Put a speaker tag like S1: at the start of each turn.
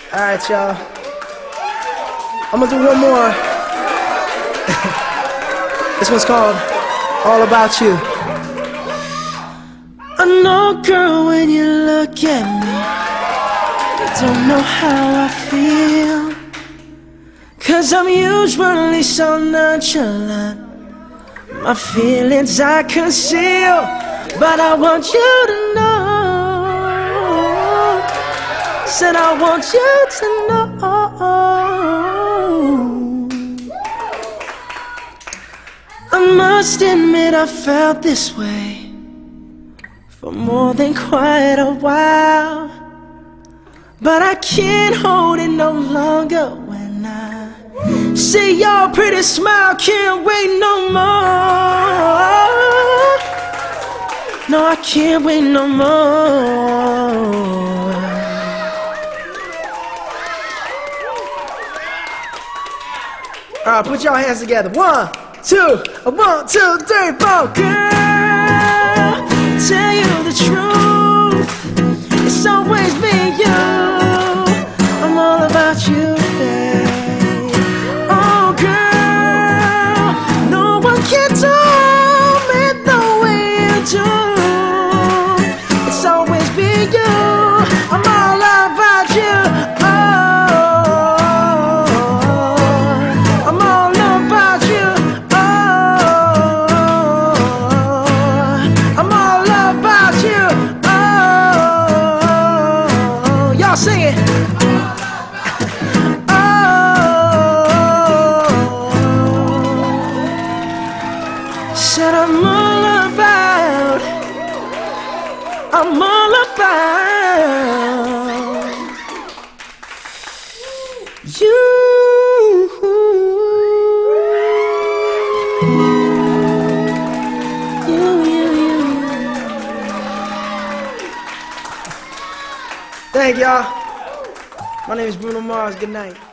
S1: Alright, y'all. I'm gonna do one more. This one's called All About You. I know, girl, when you look at me, you don't know how I feel. 'Cause I'm usually so nonchalant, my feelings I conceal. But I want you to know, said I want you to know, I must admit I felt this way for more than quite a while. But I can't hold it no longer when I see your pretty smile. Can't wait no more. No, I can't wait no more. Alright, put your hands together. 1, 2, 1, 2, 3, 4. Girl, tell you the truth, it's always been you. I'm all about you, babe. Oh, girl, no one can do me the way you do. It's always been you. I'm all about you. Sing it. Oh, said I'm all about you. Thank y'all. My name is Bruno Mars. Good night.